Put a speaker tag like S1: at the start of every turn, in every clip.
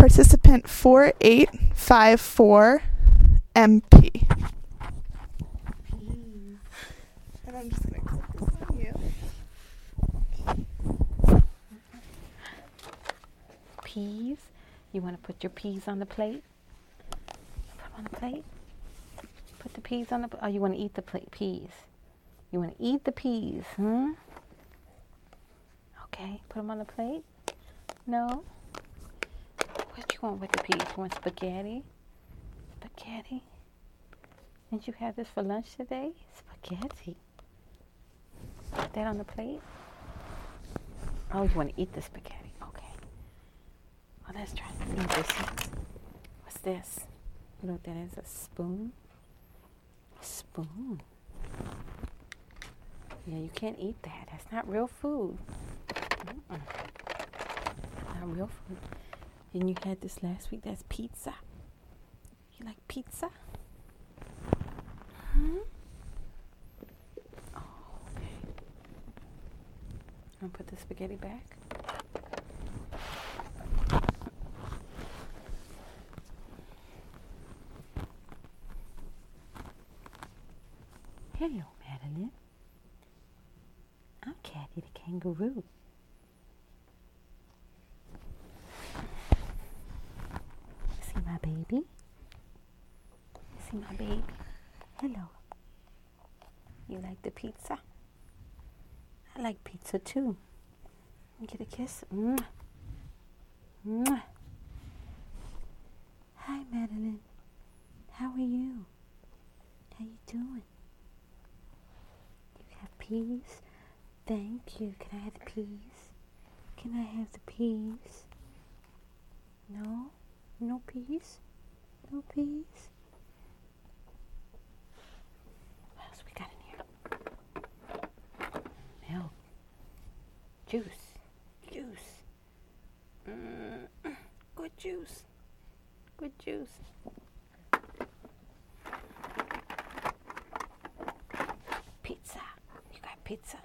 S1: participant 4854 MP. And I'm just going to click this on you.
S2: Peas. You want to put your peas on the plate? Put them on the plate. Put the peas on the plate. Oh, you want to eat the peas. You want to eat the peas, Okay, put them on the plate. No? What you want with the peas? You want spaghetti? Spaghetti? Didn't you have this for lunch today? Spaghetti. Put that on the plate. Oh, you want to eat the spaghetti. Okay. Well, let's try to eat this. What's this? You know what that is? A spoon? A spoon. Yeah, you can't eat that. That's not real food. Not real food. And you had this last week. That's pizza. You like pizza? Oh, okay. I'll put the spaghetti back. Hello, Madeline. I'm Kathy the kangaroo. See my baby? See my baby? Hello. You like the pizza? I like pizza too. Get a kiss. Mwah. Mwah. Hi, Madeline. How are you? How you doing? You have peas? Thank you. Can I have the peas? Can I have the peas? No? No peas? No peas? What else we got in here? Milk. Juice. Juice. Good juice. Good juice. Pizza. You got pizza?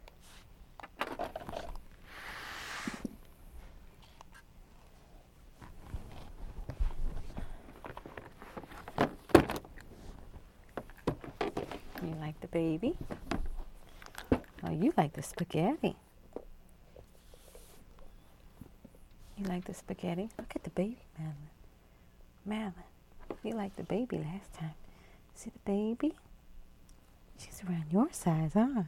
S2: You like the baby? Oh, you like the spaghetti. You like the spaghetti? Look at the baby, Madeline. Madeline, you liked the baby last time. See the baby? She's around your size, huh?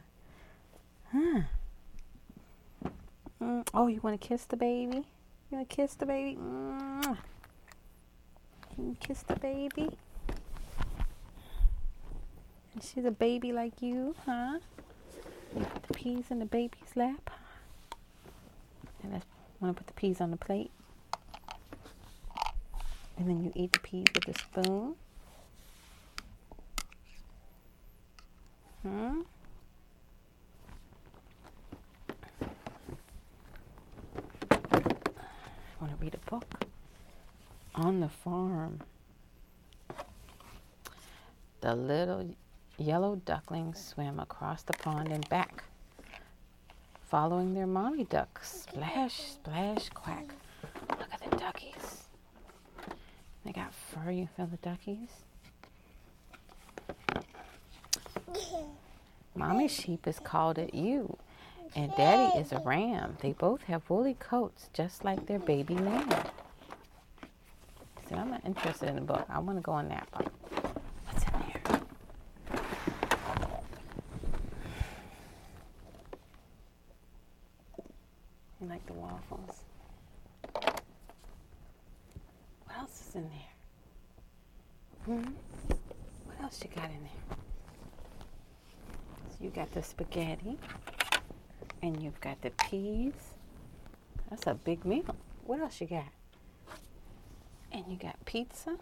S2: Oh, you want to kiss the baby? You want to kiss the baby? Can you kiss the baby? And she's a baby like you, huh? You put the peas in the baby's lap. And I want to put the peas on the plate. And then you eat the peas with a spoon. I want to read a book. On the farm. The little yellow ducklings swam across the pond and back, following their mommy ducks. Splash, splash, quack. Look at the duckies. They got fur. You feel the duckies? Mommy sheep is called a ewe, and Daddy is a ram. They both have woolly coats, just like their baby lamb. See, I'm not interested in the book. I want to go on that book. What's in there? You like the waffles? What else is in there? What else you got in there? So you got the spaghetti, and you've got the peas. That's a big meal. What else you got? And you got pizza.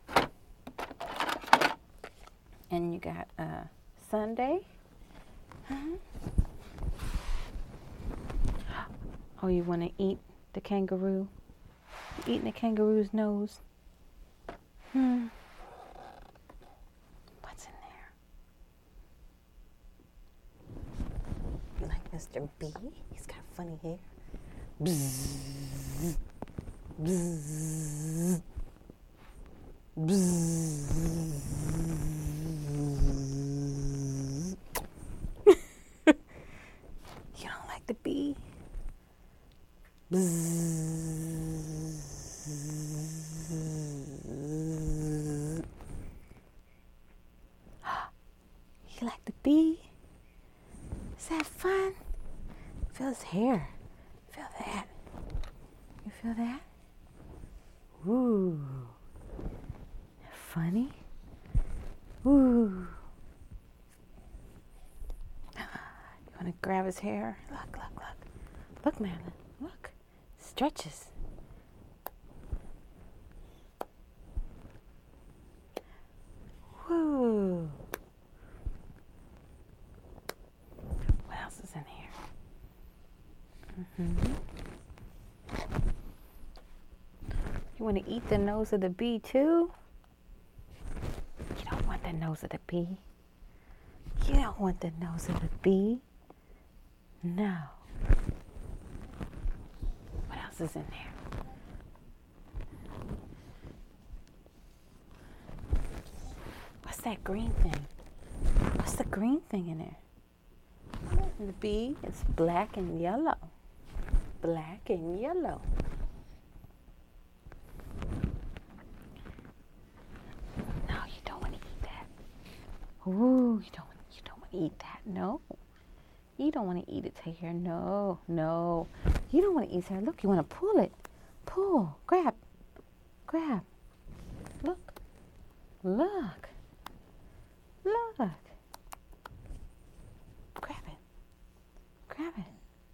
S2: And you got sundae. Oh, you want to eat the kangaroo? You eating the kangaroo's nose? What's in there? You like Mr. B? He's got funny hair. Bzzz. Bzzz. Bzzz. You don't like the bee? Bzzz. You like the bee? Is that fun? Feel his hair. Feel that. You feel that? Ooh. Funny? Ooh. You want to grab his hair? Look, look, look. Look, Madeline. Look. Stretches. Woo. What else is in here? You want to eat the nose of the bee too? You don't want the nose of the bee. You don't want the nose of the bee. No. What else is in there? What's that green thing? What's the green thing in there? The bee is black and yellow. Black and yellow. No, you don't want to eat that. Ooh, you don't want to eat that. No. You don't want to eat its hair. No, no. You don't want to eat its hair. Look, you want to pull it. Pull. Grab. Grab. Look. Look. Look. Grab it. Grab it.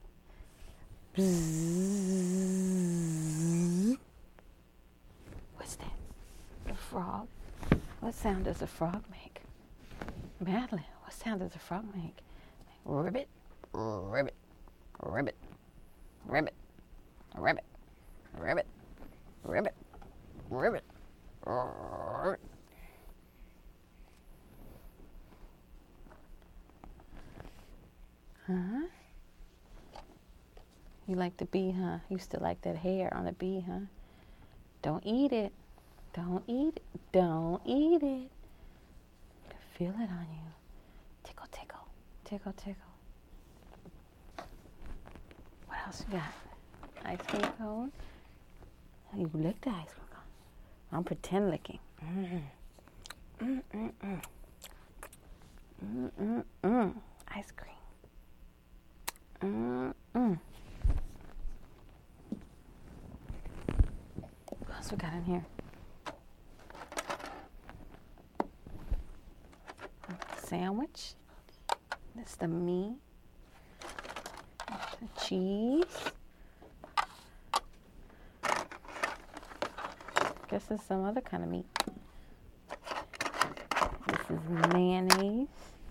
S2: Bzzz. What's that? A frog? What sound does a frog make? Madeline, what sound does a frog make? Ribbit, ribbit, ribbit, ribbit, ribbit, ribbit, ribbit, ribbit, ribbit. Huh? You like the bee, huh? You still like that hair on the bee, huh? Don't eat it. Don't eat it. Don't eat it. Feel it on you. Tickle, tickle. Tickle, tickle. What else you got? Ice cream cone? You lick the ice cream cone. I'm pretend licking. Ice cream. What else we got in here? Sandwich. That's the meat. The cheese. Guess it's some other kind of meat. This is mayonnaise.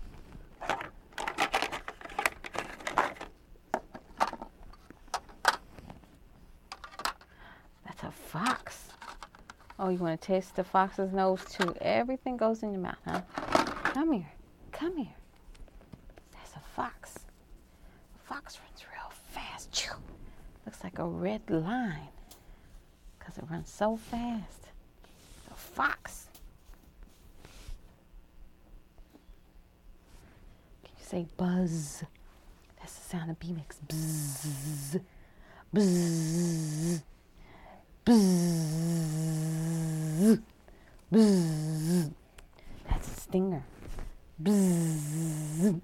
S2: That's a fox. Oh, you want to taste the fox's nose too? Everything goes in your mouth, huh? Come here. Come here. That's a fox. A fox runs real fast. Choo. Looks like a red line because it runs so fast. A fox. Can you say buzz? That's the sound of bee makes. Buzz. Buzz. Buzz. Buzz. That's a stinger. Bzzz.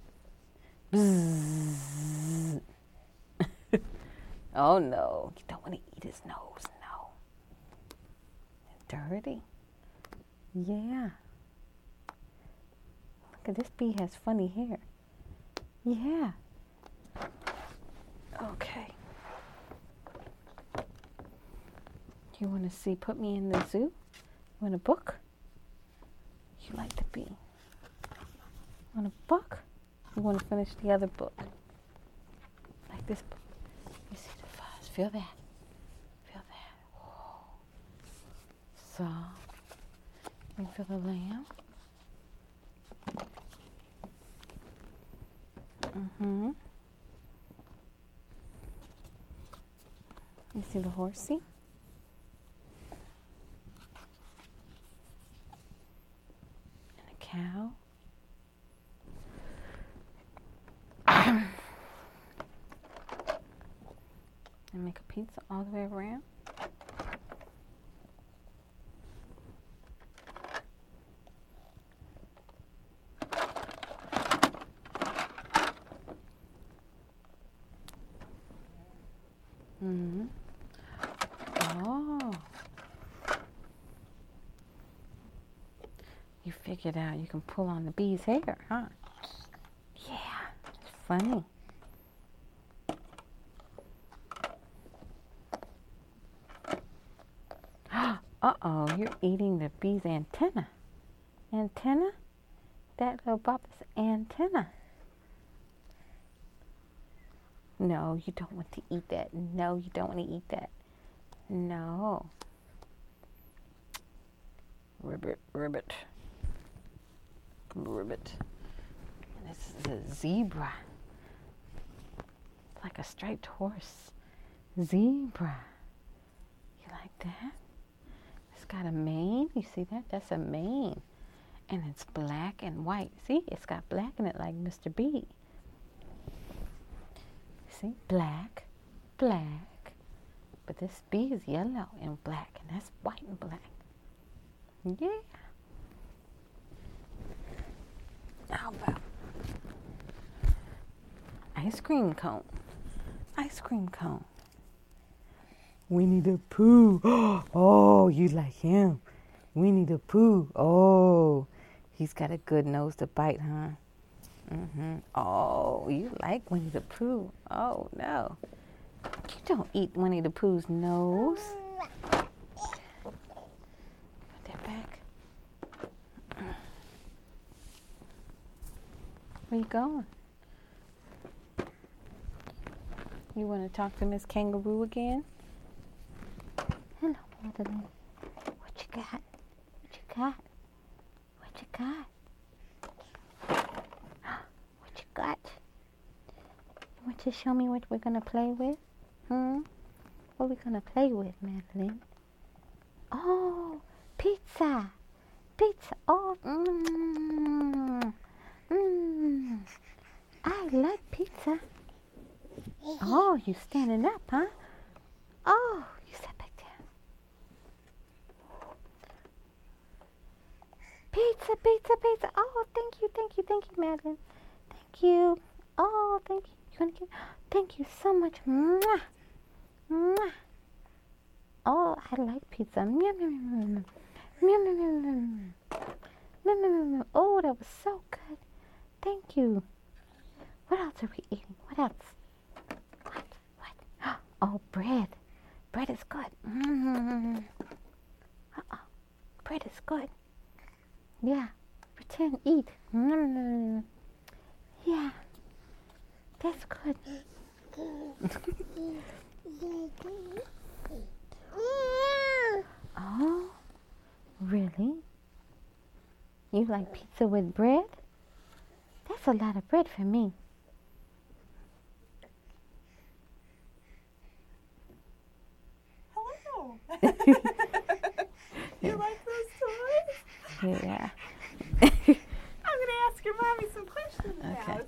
S2: Bzzz. Oh no, you don't want to eat his nose, no. Dirty. Yeah. Look at this bee has funny hair. Yeah. Okay. You want to see Put Me in the Zoo? You want a book? You like the bee. Want a book? You want to finish the other book? Like this book. You see the fuzz. Feel that. Feel that. Whoa. Soft. You feel the lamb? You see the horsey? pizza all the way around. Mm-hmm. Oh. You figured out you can pull on the bee's hair, huh? Yeah, it's funny. Uh-oh, you're eating the bee's antenna. Antenna? That little Bubba's antenna. No, you don't want to eat that. No, you don't want to eat that. No. Ribbit, ribbit. Ribbit. And this is a zebra. It's like a striped horse. Zebra. You like that? It's got a mane. You see that? That's a mane. And it's black and white. See? It's got black in it like Mr. B. See? Black, black. But this bee is yellow and black. And that's white and black. Yeah. How about ice cream cone? Ice cream cone. Winnie the Pooh. Oh, you like him. Winnie the Pooh. Oh, he's got a good nose to bite, huh? Mm-hmm. Oh, you like Winnie the Pooh. Oh, no. You don't eat Winnie the Pooh's nose. Put that back. Where you going? You want to talk to Miss Kangaroo again? Hello, Madeline. What you got? What you got? What you got? What you got? You want to show me what we're going to play with? What are we going to play with, Madeline? Oh, pizza. Pizza. Oh, I like pizza. Oh, you standing up, huh? Oh, you sat back down. Pizza, pizza, pizza. Oh, thank you, Madeline. Thank you. Oh, thank you. You want to get? Thank you so much. Mwah. Mwah. Oh, I like pizza. Meow, meow, meow, meow. Meow, meow, meow, meow. Meow, meow, meow, meow. Oh, that was so good. Thank you. What else are we eating? What else? What? Oh, bread. Bread is good. Uh-oh. Bread is good. Yeah. Pretend, eat. Yeah. That's good. Oh, really? You like pizza with bread? That's a lot of bread for me.
S1: Hello. You like those toys?
S2: Yeah.